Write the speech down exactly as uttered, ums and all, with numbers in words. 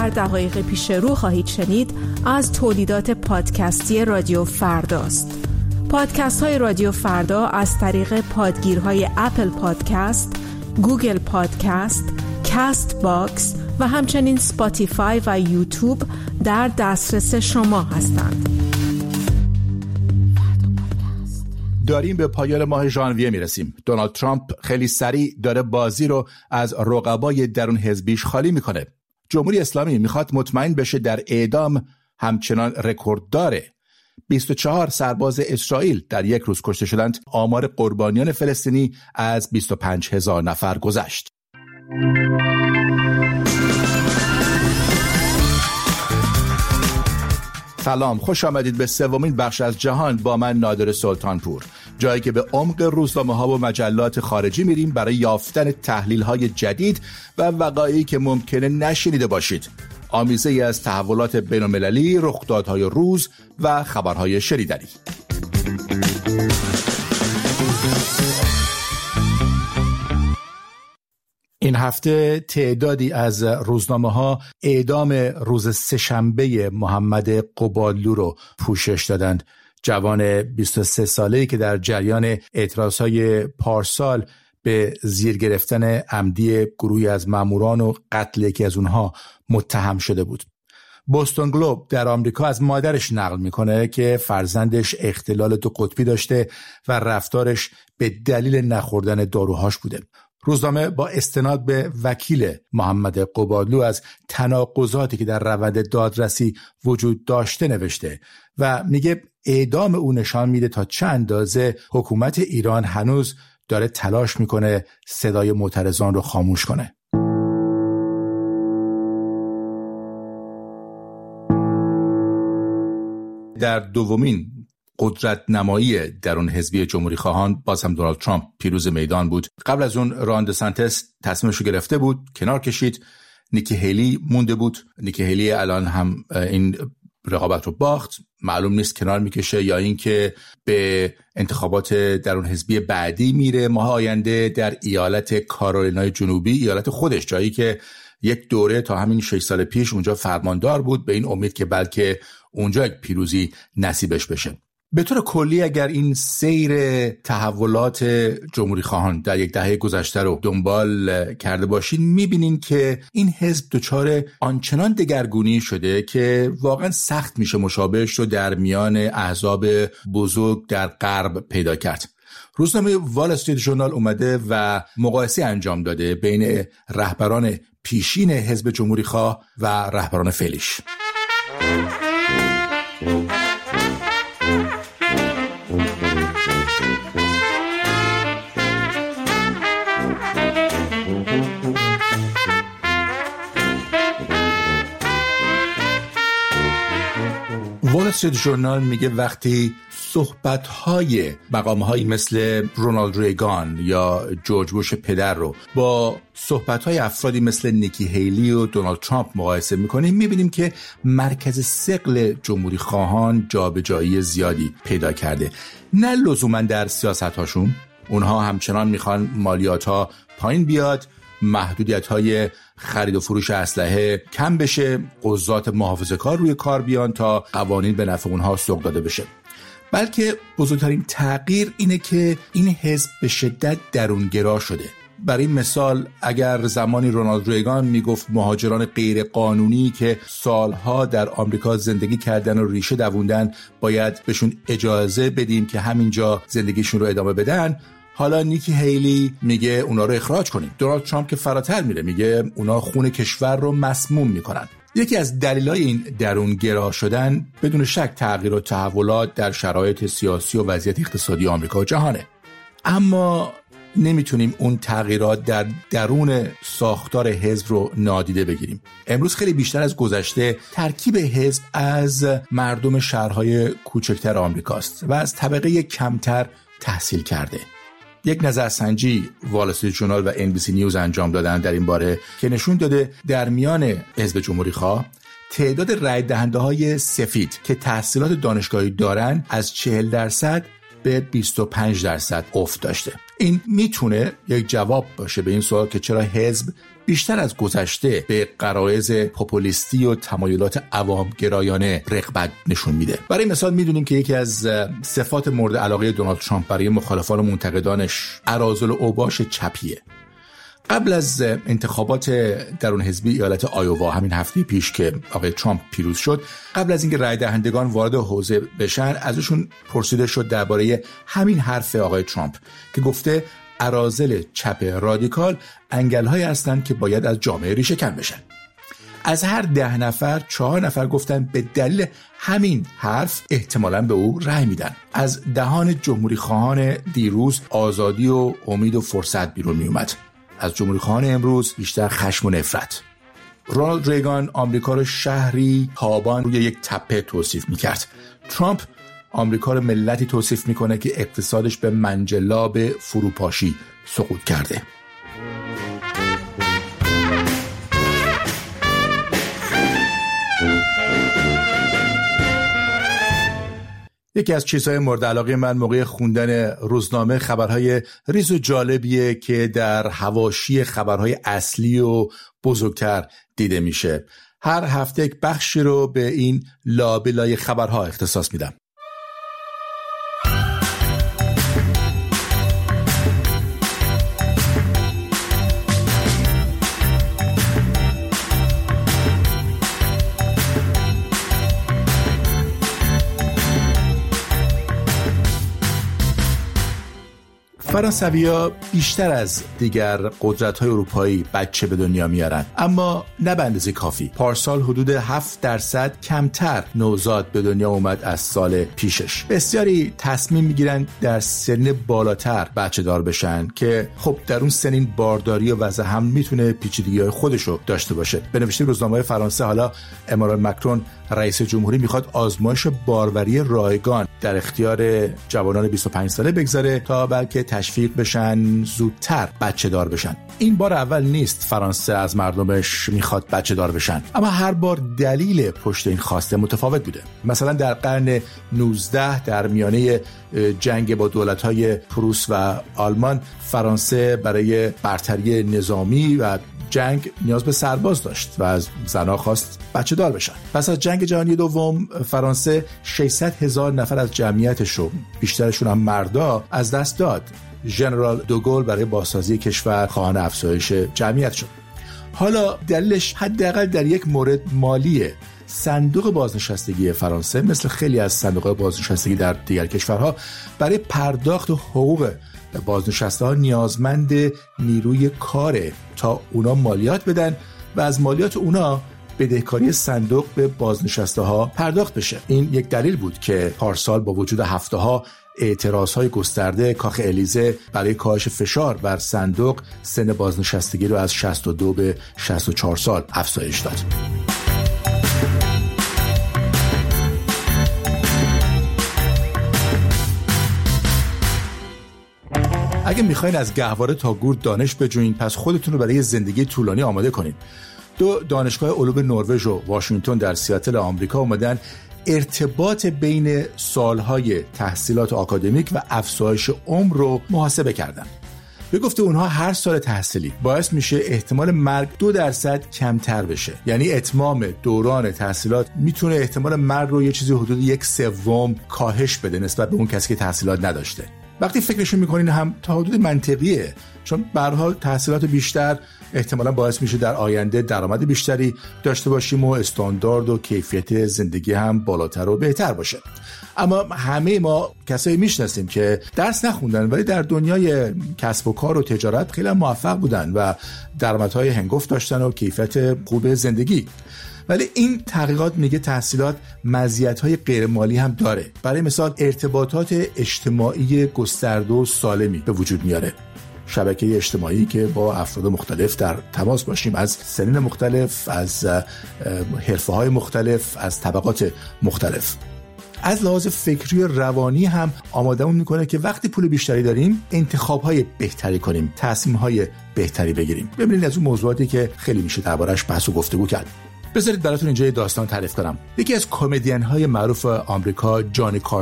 در دقایق پیش رو خواهید شنید از تولیدات پادکستی رادیو فرداست. پادکست های رادیو فردا از طریق پادگیرهای اپل پادکست، گوگل پادکست، کاست باکس و همچنین سپاتیفای و یوتیوب در دسترس شما هستند. داریم به پایان ماه ژانویه میرسیم. دونالد ترامپ خیلی سریع داره بازی رو از رقبای درون حزبیش خالی میکنه. جمهوری اسلامی میخواد مطمئن بشه در اعدام همچنان رکورد داره. بیست و چهار سرباز اسرائیل در یک روز کشته شدند. آمار قربانیان فلسطینی از بیست و پنج هزار نفر گذشت. سلام، خوش آمدید به سومین بخش از جهان با من نادر سلطانپور، جایی که به عمق روزنامه‌ها و مجلات خارجی میریم برای یافتن تحلیل‌های جدید و وقایعی که ممکنه نشنیده باشید. آمیزه‌ای از تحولات بین‌المللی، رخدادهای روز و خبرهای شنیدنی. این هفته تعدادی از روزنامه‌ها اعدام روز سه‌شنبه محمد قبادلو رو پوشش دادند. جوان بیست و سه ساله‌ای که در جریان اعتراضهای پارسال به زیر گرفتن عمدی گروهی از ماموران و قتل یکی از اونها متهم شده بود. بوستون گلوب در آمریکا از مادرش نقل میکنه که فرزندش اختلال دو قطبی داشته و رفتارش به دلیل نخوردن داروهاش بوده. روزنامه با استناد به وکیل محمد قبادلو از تناقضاتی که در روند دادرسی وجود داشته نوشته و میگه اعدام او نشان میده تا چه اندازه حکومت ایران هنوز داره تلاش میکنه صدای معترضان رو خاموش کنه. در دومین قدرت نمایی درون حزبی جمهوری خواهان باز هم دونالد ترامپ پیروز میدان بود. قبل از اون ران دسانتس تصمیمش رو گرفته بود، کنار کشید. نیکی هیلی مونده بود. نیکی هیلی الان هم این رقابت رو باخت. معلوم نیست کنار میکشه یا اینکه به انتخابات درون حزبی بعدی میره ماه آینده در ایالت کارولینای جنوبی، ایالت خودش، جایی که یک دوره تا همین شش سال پیش اونجا فرماندار بود، به این امید که بلکه اونجا یک پیروزی نصیبش بشه. به طور کلی اگر این سیر تحولات جمهوری خواهان در یک دهه گذشته رو دنبال کرده باشین، میبینین که این حزب دچار آنچنان دگرگونی شده که واقعا سخت میشه مشابهش رو در میان احزاب بزرگ در غرب پیدا کرد. روزنامه وال استریت ژورنال اومده و مقایسه انجام داده بین رهبران پیشین حزب جمهوری خواه و رهبران فعلیش. وال استریت ژورنال میگه وقتی صحبت‌های مقام‌هایی مثل رونالد ریگان یا جورج بوش پدر رو با صحبت‌های افرادی مثل نیکی هیلی و دونالد ترامپ مقایسه می‌کنیم، می‌بینیم که مرکز ثقل جمهوری خواهان جابجایی زیادی پیدا کرده. نه لزوماً در سیاست‌هاشون، اونها همچنان می‌خوان مالیات‌ها پایین بیاد، محدودیت‌های خرید و فروش اسلحه کم بشه، قضات محافظه‌کار روی کار بیان تا قوانین به نفع اونها سوق داده بشه. بلکه بزرگترین تغییر اینه که این حزب به شدت درونگرا شده. برای مثال اگر زمانی رونالد ریگان میگفت مهاجران غیر قانونی که سالها در آمریکا زندگی کردن و ریشه دووندن باید بهشون اجازه بدیم که همینجا زندگیشون رو ادامه بدن، حالا نیکی هیلی میگه اونا رو اخراج کنیم. دونالد ترامپ که فراتر میره میگه اونا خون کشور رو مسموم میکنن. یکی از دلایل این درونگرا شدن بدون شک تغییر و تحولات در شرایط سیاسی و وضعیت اقتصادی آمریکا و جهانه. اما نمیتونیم اون تغییرات در درون ساختار حزب رو نادیده بگیریم. امروز خیلی بیشتر از گذشته ترکیب حزب از مردم شهرهای کوچکتر آمریکاست و از طبقه کمتر تحصیل کرده. یک نظرسنجی وال استریت ژورنال و ان بی سی نیوز انجام دادن در این باره که نشون داده در میان حزب جمهوری خواه تعداد رای دهنده های سفید که تحصیلات دانشگاهی دارن از چهل درصد به بیست و پنج درصد افت داشته. این میتونه یک جواب باشه به این سوال که چرا حزب بیشتر از گذشته به غرایز پوپولیستی و تمایلات عوامگرایانه رغبت نشون میده. برای مثال میدونیم که یکی از صفات مورد علاقه دونالد ترامپ برای مخالفان و منتقدانش اراذل و اوباش چپیه. قبل از انتخابات درون حزبی ایالت آیووا، همین هفته پیش که آقای ترامپ پیروز شد، قبل از اینکه رای دهندگان وارد حوزه بشن ازشون پرسیده شد درباره همین حرف آقای ترامپ که گفته اراذل چپ رادیکال انگل‌هایی هستند که باید از جامعه ریشه‌کن بشن. از هر ده نفر چهار نفر گفتن به دلیل همین حرف احتمالاً به او رأی میدن. از دهان جمهوری خواهان دیروز آزادی و امید و فرصت بیرون می اومد. از جمهوری خواهان امروز بیشتر خشم و نفرت. رونالد ریگان آمریکا رو شهری تابان روی یک تپه توصیف میکرد. ترامپ آمریکا رو ملتی توصیف میکنه که اقتصادش به منجلاب فروپاشی سقوط کرده. یکی از چیزهای مورد علاقه من موقع خوندن روزنامه خبرهای ریز و جالبیه که در حواشی خبرهای اصلی و بزرگتر دیده میشه. هر هفته یک بخشی رو به این لابلای خبرها اختصاص میدم. فرانسوی‌ها بیشتر از دیگر قدرت‌های اروپایی بچه به دنیا میارن، اما نه به اندازه کافی. پارسال حدود هفت درصد کمتر نوزاد به دنیا اومد از سال پیشش. بسیاری تصمیم میگیرن در سن بالاتر بچه دار بشن که خب در اون سنین بارداری و وضع هم میتونه پیچیدگی‌های خودشو داشته باشه. به نوشته روزنامه فرانسه حالا امانوئل مکرون رئیس جمهوری میخواد آزمایش باروری رایگان در اختیار جوانان بیست و پنج ساله بگذاره تا بلکه تشویق بشن زودتر بچه دار بشن. این بار اول نیست فرانسه از مردمش میخواد بچه دار بشن، اما هر بار دلیل پشت این خواسته متفاوت بوده. مثلا در قرن نوزده در میانه جنگ با دولت‌های پروس و آلمان، فرانسه برای برتری نظامی و جنگ نیاز به سرباز داشت و از زنها خواست بچه دار بشن. پس از جنگ جهانی دوم فرانسه ششصد هزار نفر از جمعیتش رو، بیشترشون هم مردا، از دست داد. ژنرال دوگل برای بازسازی کشور خواهان افزایش جمعیت شد. حالا دلیلش حداقل در یک مورد مالیه. صندوق بازنشستگی فرانسه مثل خیلی از صندوق‌های بازنشستگی در دیگر کشورها برای پرداخت حقوق بازنشسته ها نیازمند نیروی کاره تا اونا مالیات بدن و از مالیات اونا بدهکاری صندوق به بازنشسته ها پرداخت بشه. این یک دلیل بود که پارسال با وجود هفته ها اعتراضهای گسترده، کاخ الیزه برای کاهش فشار بر صندوق سن بازنشستگی رو از شصت و دو به شصت و چهار سال افزایش داد. اگه میخواین از گهواره تا گور دانش بجوین، پس خودتون رو برای زندگی طولانی آماده کنین. دو دانشگاه علوم نروژ و واشنگتن در سیاتل آمریکا اومدن ارتباط بین سالهای تحصیلات آکادمیک و افزایش عمر رو محاسبه کردن. به گفته اونها هر سال تحصیلی باعث میشه احتمال مرگ دو درصد کمتر بشه. یعنی اتمام دوران تحصیلات میتونه احتمال مرگ رو یه چیزی حدود یک سوم کاهش بده نسبت به اون کسی که تحصیلات نداشته. وقتی فکرشو میکنین هم تا حدود منطقیه، چون به هر حال تحصیلات بیشتر احتمالاً باعث میشه در آینده درآمد بیشتری داشته باشیم و استاندارد و کیفیت زندگی هم بالاتر و بهتر باشه. اما همه ما کسایی میشناسیم که درس نخوندن ولی در دنیای کسب و کار و تجارت خیلی موفق بودن و درآمدهای هنگفت داشتن و کیفیت خوب زندگی. ولی این تحقیقات میگه تحصیلات مزیت‌های غیر مالی هم داره. برای مثال ارتباطات اجتماعی گسترده و سالمی به وجود میاره. شبکه اجتماعی که با افراد مختلف در تماس باشیم، از سنین مختلف، از حرفه‌های مختلف، از طبقات مختلف. از لحاظ فکری و روانی هم آمادهمون میکنه که وقتی پول بیشتری داریم انتخاب‌های بهتری کنیم، تصمیم‌های بهتری بگیریم. ببینید از اون موضوعاتی که خیلی میشه دربارش بحث و گفتگو کرد. بذارید براتون اینجا یه داستان تعریف کنم. یکی از کمدین های معروف آمریکا، جانی کارسون